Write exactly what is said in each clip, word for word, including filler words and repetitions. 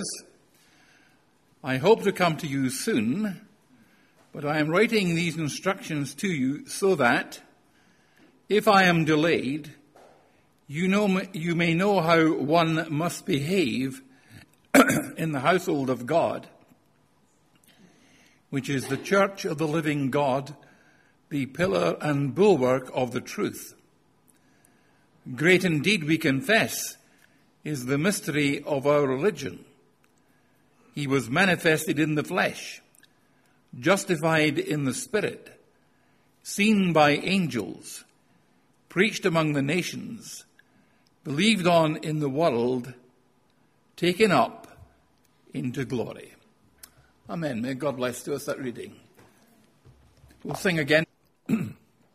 I hope to come to you soon, but I am writing these instructions to you so that, if I am delayed, you know you may know how one must behave in the household of God, which is the church of the living God, the pillar and bulwark of the truth. Great indeed, we confess, is the mystery of our religion. He was manifested in the flesh, justified in the spirit, seen by angels, preached among the nations, believed on in the world, taken up into glory. Amen. May God bless to us that reading. We'll sing again. So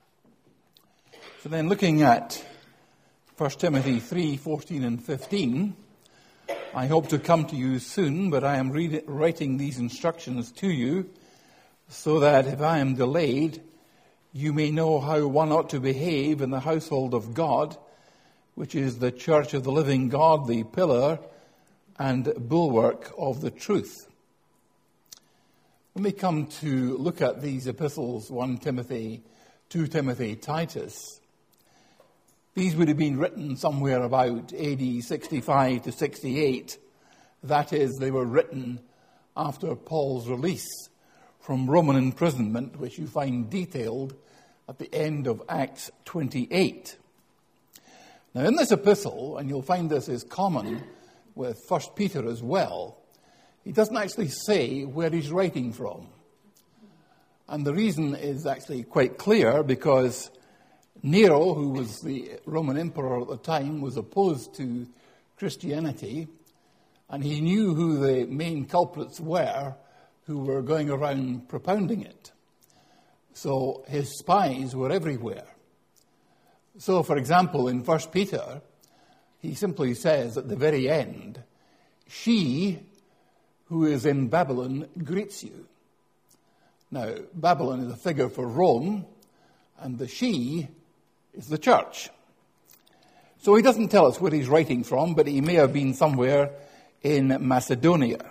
then, looking at First Timothy three, fourteen and fifteen, I hope to come to you soon, but I am read- writing these instructions to you so that if I am delayed, you may know how one ought to behave in the household of God, which is the church of the living God, the pillar and bulwark of the truth. When we come to look at these epistles, First Timothy, Second Timothy, Titus, these would have been written somewhere about A D sixty-five to sixty-eight. That is, they were written after Paul's release from Roman imprisonment, which you find detailed at the end of Acts twenty-eight. Now, in this epistle, and you'll find this is common with First Peter as well, he doesn't actually say where he's writing from. And the reason is actually quite clear, because Nero, who was the Roman emperor at the time, was opposed to Christianity, and he knew who the main culprits were who were going around propounding it. So his spies were everywhere. So, for example, in First Peter, he simply says at the very end, "She who is in Babylon greets you." Now, Babylon is a figure for Rome, and the she is the church. So he doesn't tell us where he's writing from, but he may have been somewhere in Macedonia.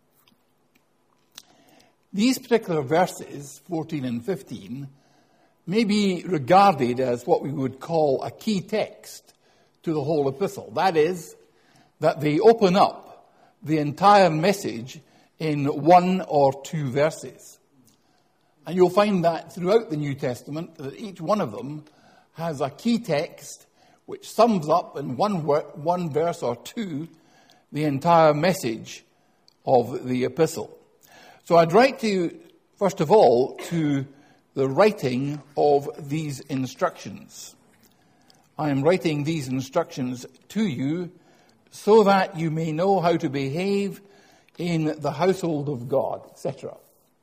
These particular verses, fourteen and fifteen, may be regarded as what we would call a key text to the whole epistle. That is, that they open up the entire message in one or two verses. And you'll find that throughout the New Testament, that each one of them has a key text which sums up in one, one verse or two the entire message of the epistle. So I'd write to you, first of all, to the writing of these instructions. I am writing these instructions to you so that you may know how to behave in the household of God, et cetera.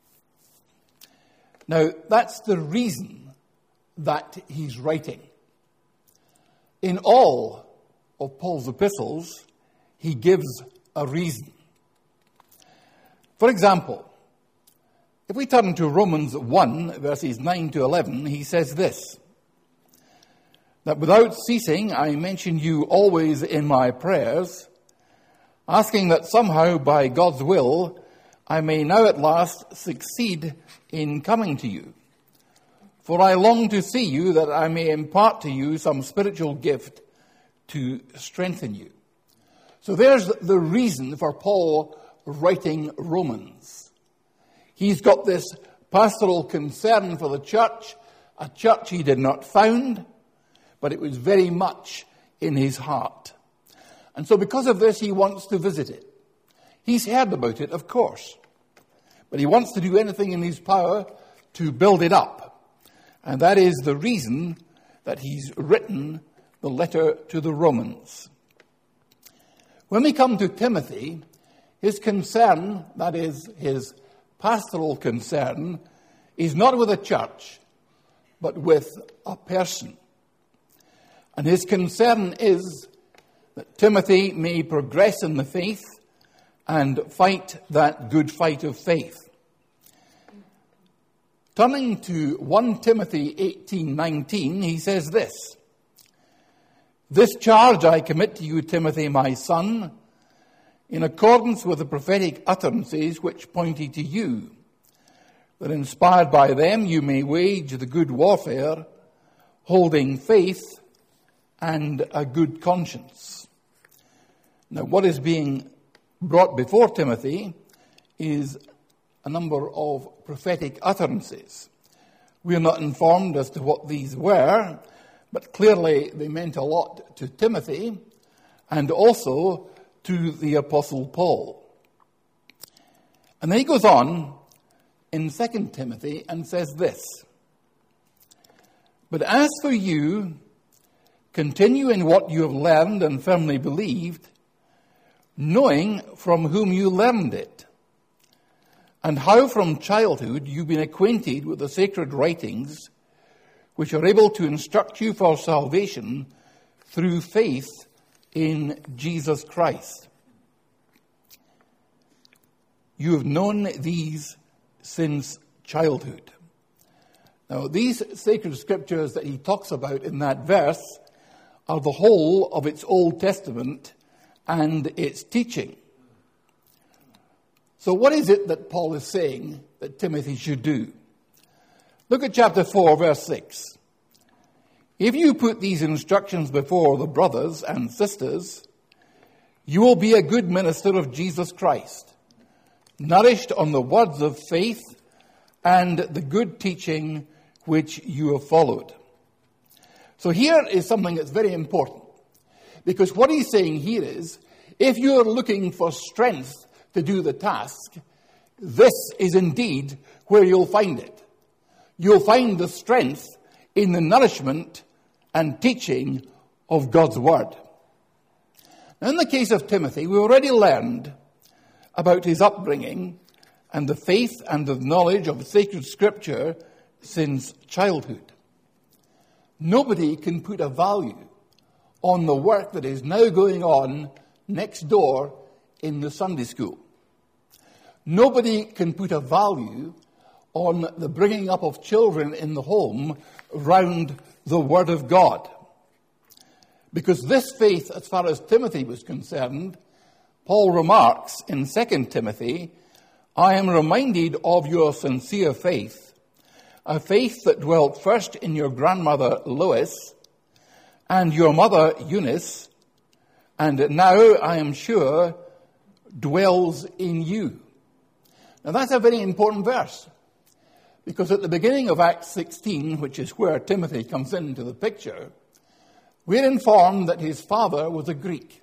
Now, that's the reason that he's writing. In all of Paul's epistles, he gives a reason. For example, if we turn to Romans one, verses nine to eleven, he says this, that without ceasing I mention you always in my prayers, asking that somehow by God's will I may now at last succeed in coming to you. For I long to see you, that I may impart to you some spiritual gift to strengthen you. So there's the reason for Paul writing Romans. He's got this pastoral concern for the church, a church he did not found, but it was very much in his heart. And so because of this, he wants to visit it. He's heard about it, of course, but he wants to do anything in his power to build it up. And that is the reason that he's written the letter to the Romans. When we come to Timothy, his concern, that is his pastoral concern, is not with a church, but with a person. And his concern is that Timothy may progress in the faith and fight that good fight of faith. Turning to First Timothy eighteen nineteen, he says this, "This charge I commit to you, Timothy, my son, in accordance with the prophetic utterances which pointed to you, that inspired by them you may wage the good warfare, holding faith and a good conscience. Now, what is being brought before Timothy is a number of prophetic utterances. We are not informed as to what these were, but clearly they meant a lot to Timothy and also to the Apostle Paul. And then he goes on in Second Timothy and says this: "But as for you, continue in what you have learned and firmly believed, knowing from whom you learned it, and how from childhood you've been acquainted with the sacred writings, which are able to instruct you for salvation through faith in Jesus Christ. You have known these since childhood." Now, these sacred scriptures that he talks about in that verse are the whole of its Old Testament and its teaching. So what is it that Paul is saying that Timothy should do? Look at chapter four, verse six. "If you put these instructions before the brothers and sisters, you will be a good minister of Jesus Christ, nourished on the words of faith and the good teaching which you have followed." So here is something that's very important, because what he's saying here is, if you're looking for strength to do the task, this is indeed where you'll find it. You'll find the strength in the nourishment and teaching of God's Word. Now, in the case of Timothy, we already learned about his upbringing and the faith and the knowledge of sacred Scripture since childhood. Nobody can put a value on the work that is now going on next door in the Sunday school. Nobody can put a value on the bringing up of children in the home round the Word of God. Because this faith, as far as Timothy was concerned, Paul remarks in Second Timothy, "I am reminded of your sincere faith, a faith that dwelt first in your grandmother Lois and your mother Eunice, and now, I am sure, dwells in you." Now that's a very important verse, because at the beginning of Acts sixteen, which is where Timothy comes into the picture, we're informed that his father was a Greek.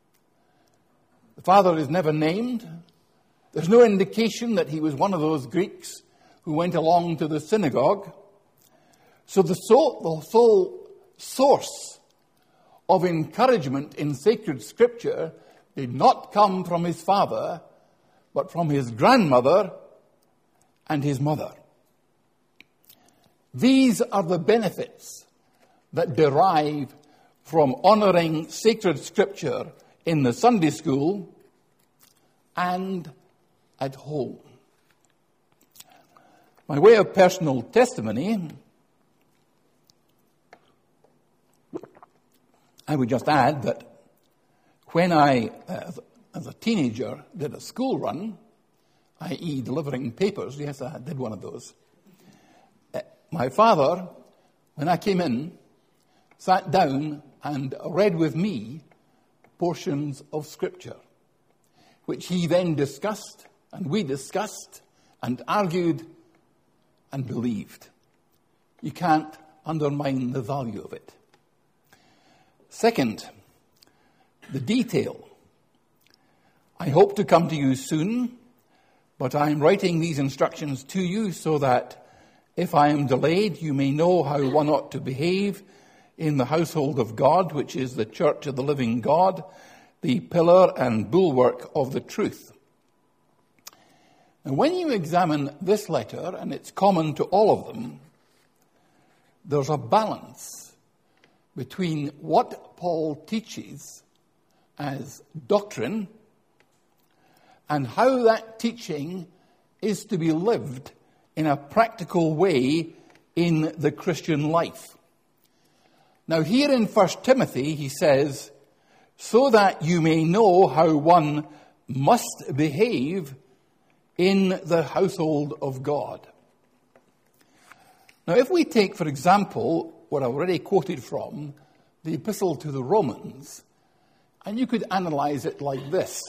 The father is never named. There's no indication that he was one of those Greeks who went along to the synagogue. So the sole, the sole source of encouragement in sacred Scripture did not come from his father, but from his grandmother and his mother. These are the benefits that derive from honoring sacred Scripture in the Sunday school and at home. By way of personal testimony, I would just add that when I, uh, as a teenager, did a school run, that is delivering papers, yes, I did one of those, uh, my father, when I came in, sat down and read with me portions of Scripture, which he then discussed, and we discussed, and argued, and believed. You can't undermine the value of it. Second, the detail. I hope to come to you soon, but I am writing these instructions to you so that if I am delayed, you may know how one ought to behave in the household of God, which is the church of the living God, the pillar and bulwark of the truth. And when you examine this letter, and it's common to all of them, there's a balance between what Paul teaches as doctrine and how that teaching is to be lived in a practical way in the Christian life. Now here in First Timothy he says, so that you may know how one must behave in the household of God. Now, if we take, for example, what I've already quoted from, the Epistle to the Romans, and you could analyze it like this.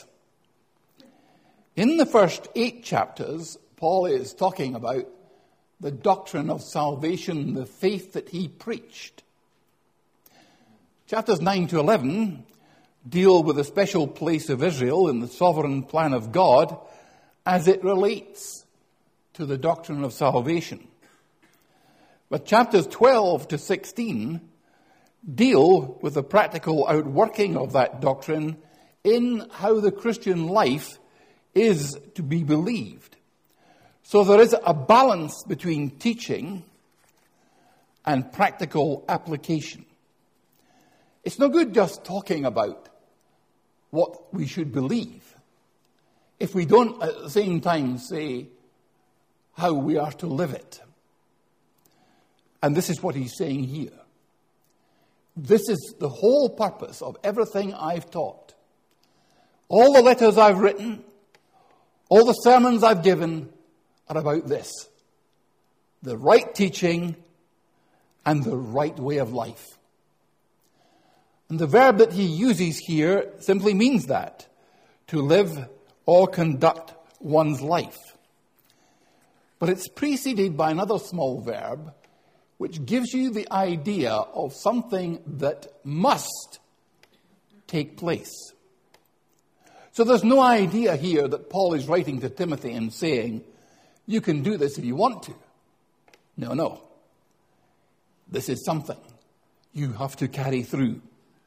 In the first eight chapters, Paul is talking about the doctrine of salvation, the faith that he preached. Chapters nine to eleven deal with the special place of Israel in the sovereign plan of God as it relates to the doctrine of salvation. But chapters twelve to sixteen deal with the practical outworking of that doctrine in how the Christian life is to be believed. So there is a balance between teaching and practical application. It's no good just talking about what we should believe if we don't at the same time say how we are to live it. And this is what he's saying here. This is the whole purpose of everything I've taught. All the letters I've written, all the sermons I've given are about this: the right teaching and the right way of life. And the verb that he uses here simply means that, to live or conduct one's life. But it's preceded by another small verb, which gives you the idea of something that must take place. So there's no idea here that Paul is writing to Timothy and saying, you can do this if you want to. No, no. This is something you have to carry through.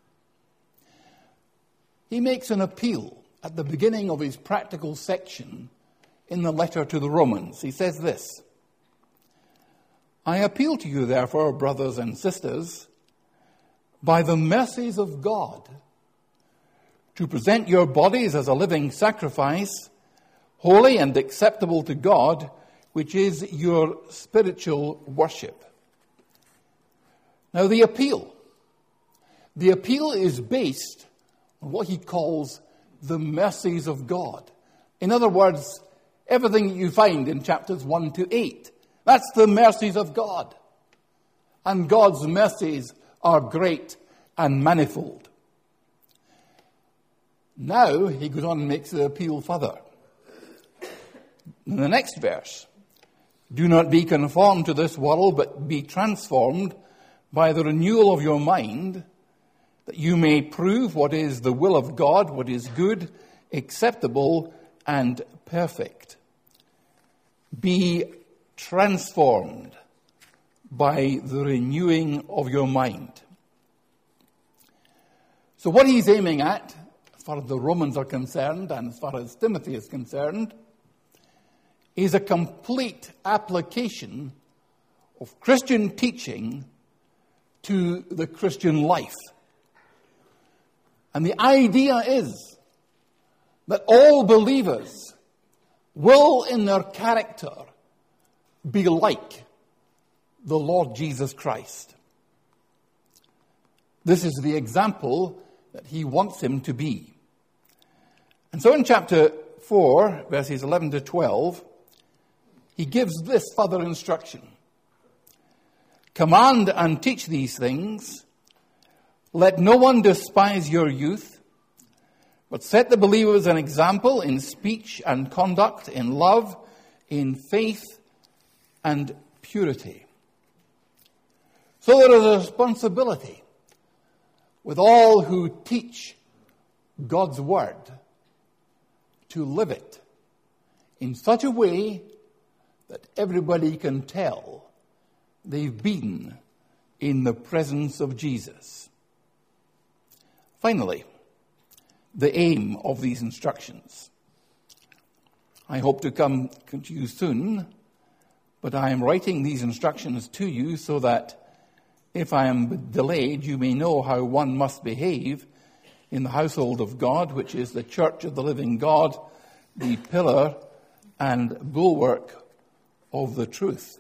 He makes an appeal at the beginning of his practical section in the letter to the Romans. He says this: I appeal to you, therefore, brothers and sisters, by the mercies of God, to present your bodies as a living sacrifice, holy and acceptable to God, which is your spiritual worship. Now, the appeal. The appeal is based on what he calls the mercies of God. In other words, everything that you find in chapters one to eight, that's the mercies of God. And God's mercies are great and manifold. Now, he goes on and makes the appeal further. In the next verse, do not be conformed to this world, but be transformed by the renewal of your mind, that you may prove what is the will of God, what is good, acceptable, and perfect. Be transformed by the renewing of your mind. So what he's aiming at, as far as the Romans are concerned, and as far as Timothy is concerned, is a complete application of Christian teaching to the Christian life. And the idea is that all believers will, in their character, be like the Lord Jesus Christ. This is the example that he wants him to be. And so in chapter four, verses eleven to twelve, he gives this further instruction. Command and teach these things. Let no one despise your youth, but set the believers an example in speech and conduct, in love, in faith, and purity. So there is a responsibility with all who teach God's word to live it in such a way that everybody can tell they've been in the presence of Jesus. Finally, the aim of these instructions. I hope to come to you soon, but I am writing these instructions to you so that if I am delayed, you may know how one must behave in the household of God, which is the church of the living God, the pillar and bulwark of the truth.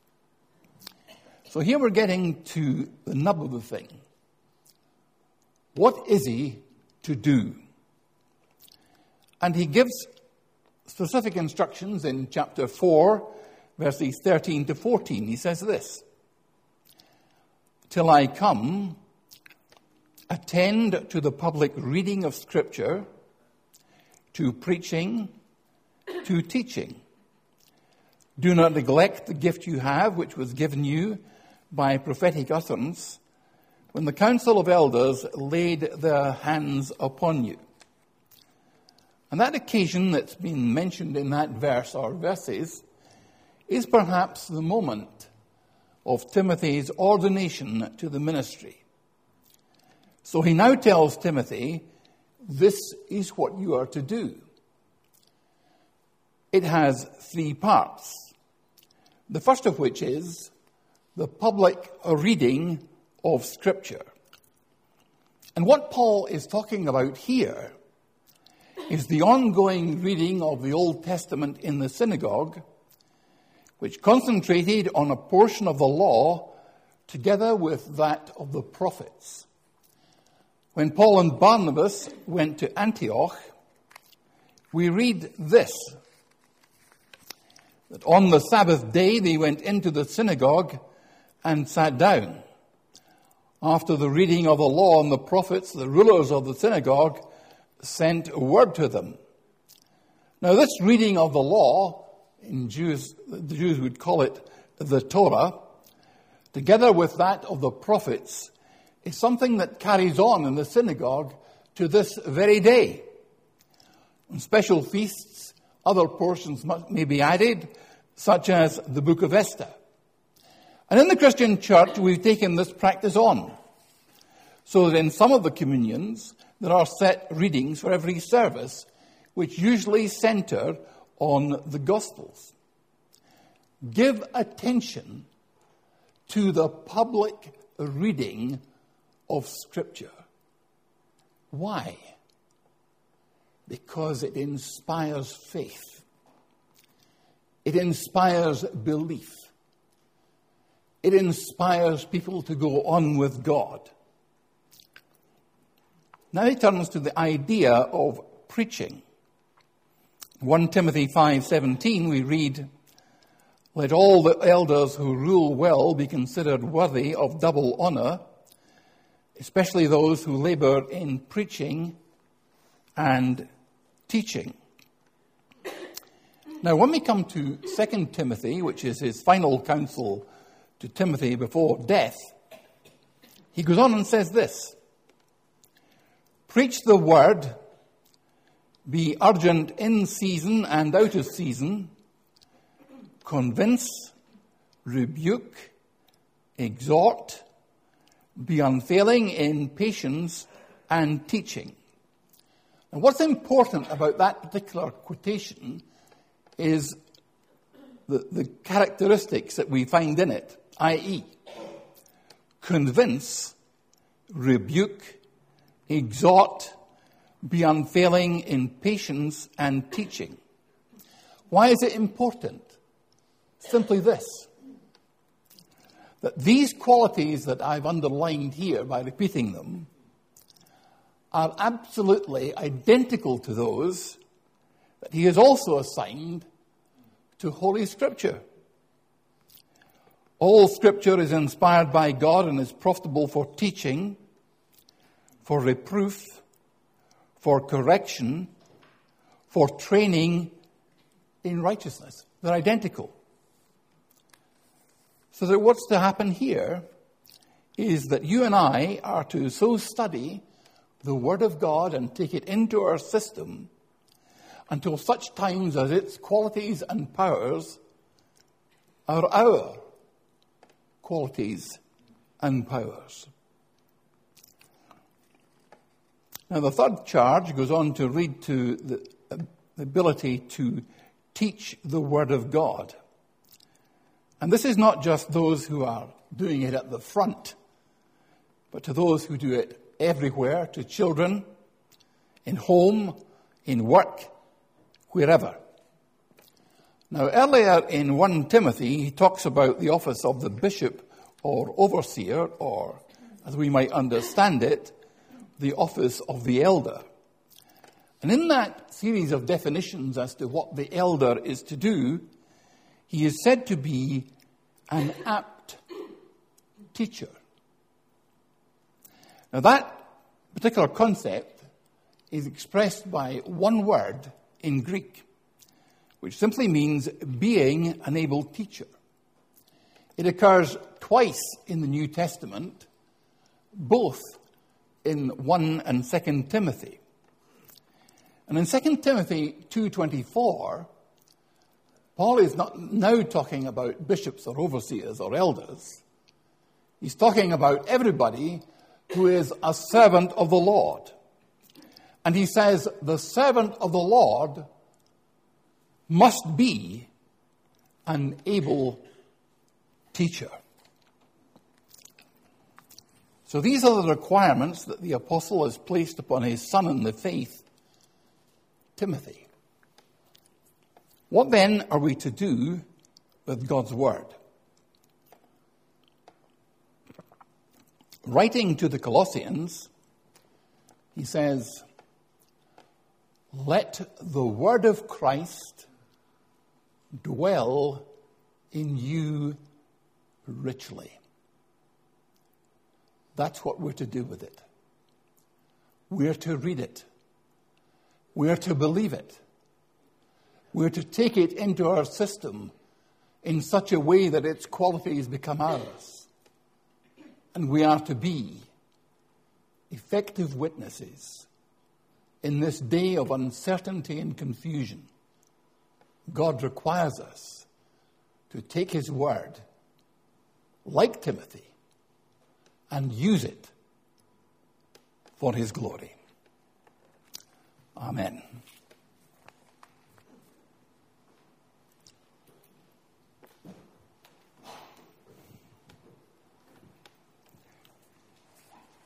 So here we're getting to the nub of the thing. What is he to do? And he gives specific instructions in chapter four, verses thirteen to fourteen. He says this: "Till I come, attend to the public reading of Scripture, to preaching, to teaching. Do not neglect the gift you have, which was given you by prophetic utterance, when the council of elders laid their hands upon you." And that occasion that's been mentioned in that verse or verses is perhaps the moment of Timothy's ordination to the ministry. So he now tells Timothy, this is what you are to do. It has three parts. The first of which is the public reading of Scripture. And what Paul is talking about here is the ongoing reading of the Old Testament in the synagogue, which concentrated on a portion of the law together with that of the prophets. When Paul and Barnabas went to Antioch, we read this, that on the Sabbath day they went into the synagogue and sat down. After the reading of the law and the prophets, the rulers of the synagogue sent a word to them. Now this reading of the law, in Jews, the Jews would call it the Torah, together with that of the prophets, is something that carries on in the synagogue to this very day. On special feasts, other portions may be added, such as the book of Esther. And in the Christian church, we've taken this practice on, so that in some of the communions, there are set readings for every service, which usually center on the Gospels. Give attention to the public reading of Scripture. Why? Because it inspires faith. It inspires belief. It inspires people to go on with God. Now he turns to the idea of preaching. First Timothy five seventeen we read, "Let all the elders who rule well be considered worthy of double honor, especially those who labor in preaching and teaching." Now, when we come to Second Timothy, which is his final counsel to Timothy before death, he goes on and says this: "Preach the word, be urgent in season and out of season, convince, rebuke, exhort, be unfailing in patience and teaching." And what's important about that particular quotation is the, the characteristics that we find in it, that is, convince, rebuke, exhort, be unfailing in patience and teaching. Why is it important? Simply this, that these qualities that I've underlined here by repeating them are absolutely identical to those that he has also assigned to Holy Scripture. All Scripture is inspired by God and is profitable for teaching, for reproof, for correction, for training in righteousness. They're identical. So that what's to happen here is that you and I are to so study the Word of God and take it into our system until such times as its qualities and powers are our qualities and powers. Now, the third charge goes on to read to the ability to teach the Word of God. And this is not just those who are doing it at the front, but to those who do it everywhere, to children, in home, in work, wherever. Now, earlier in First Timothy, he talks about the office of the bishop or overseer, or, as we might understand it, the office of the elder. And in that series of definitions as to what the elder is to do, he is said to be an apt teacher. Now that particular concept is expressed by one word in Greek, which simply means being an able teacher. It occurs twice in the New Testament, both in First and Second Timothy. And in Second Timothy two twenty-four, Paul is not now talking about bishops or overseers or elders. He's talking about everybody who is a servant of the Lord. And he says the servant of the Lord must be an able teacher. So these are the requirements that the apostle has placed upon his son in the faith, Timothy. What then are we to do with God's word? Writing to the Colossians, he says, "Let the word of Christ dwell in you richly." That's what we're to do with it. We're to read it. We're to believe it. We're to take it into our system in such a way that its qualities become ours. And we are to be effective witnesses in this day of uncertainty and confusion. God requires us to take his word, like Timothy, and use it for his glory. Amen.